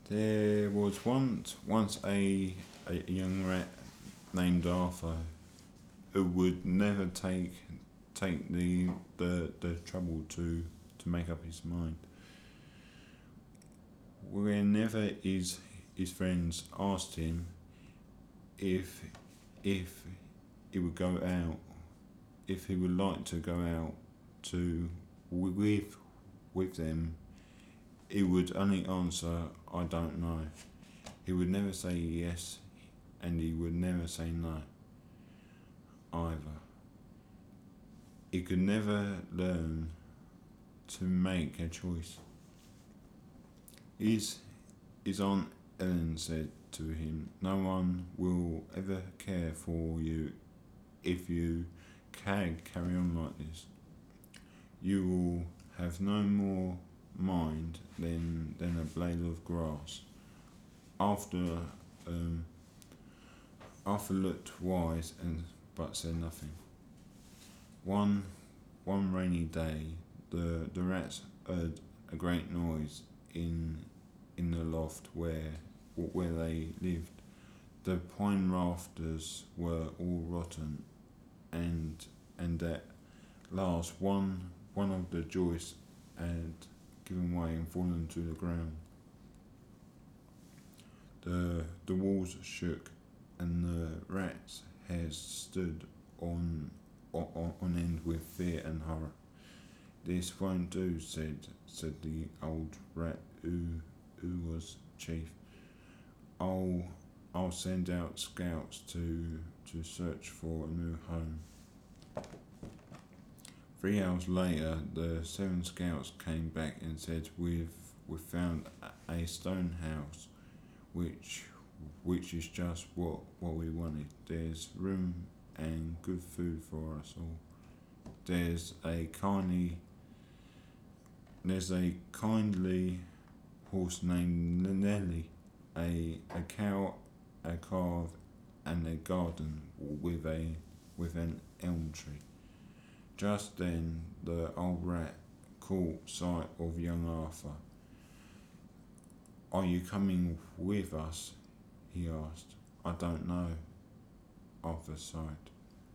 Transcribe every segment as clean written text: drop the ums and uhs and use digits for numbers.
There was once a young rat named Arthur who would never take the trouble to make up his mind. Whenever his friends asked him if if he would go out, if he would like to go out to with them, he would only answer, "I don't know." He would never say yes, and he would never say no either. He could never learn to make a choice. His Aunt Ellen said to him, "No one will ever care for you if you can carry on like this. You will have no more mind than a blade of grass." After um, Arthur looked wise but said nothing. One one rainy day, the rats heard a great noise in the loft where they lived. The pine rafters were all rotten, and at last one of the joists had given way and fallen to the ground. The walls shook, and the rats' hairs stood on end with fear and horror. "This won't do," said the old rat who was chief. I'll I'll send out scouts to search for a new home." 3 hours later, the 7 scouts came back and said, "We've found a stone house, which is just what we wanted. There's room and good food for us all. There's a kindly horse named Nelly, a cow, a calf, and a garden with an elm tree." Just then the old rat caught sight of young Arthur. "Are you coming with us?" he asked. "I don't know," Arthur sighed.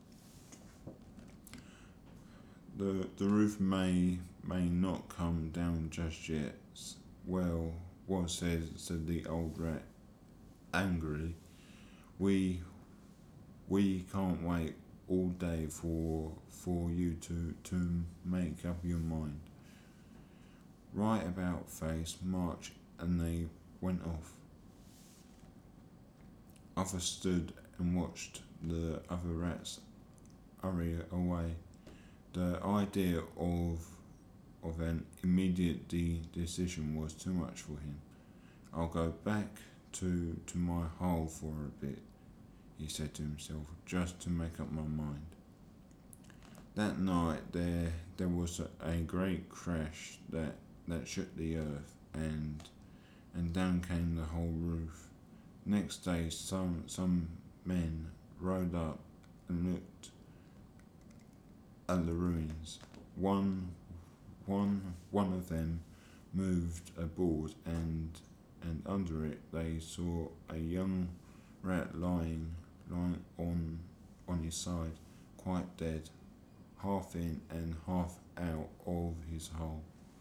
The roof may not come down just yet." "Well, said the old rat angrily. We can't wait all day for you to make up your mind." Right about face, march, and they went off. Arthur stood and watched the other rats hurry away. The idea of an immediate decision was too much for him. "I'll go back to my hole for a bit," he said to himself, "just to make up my mind." That night there was a great crash that shook the earth, and down came the whole roof. Next day some men rode up and looked at the ruins. One of them moved a board, and under it they saw a young rat lying on his side, quite dead, half in and half out of his hole.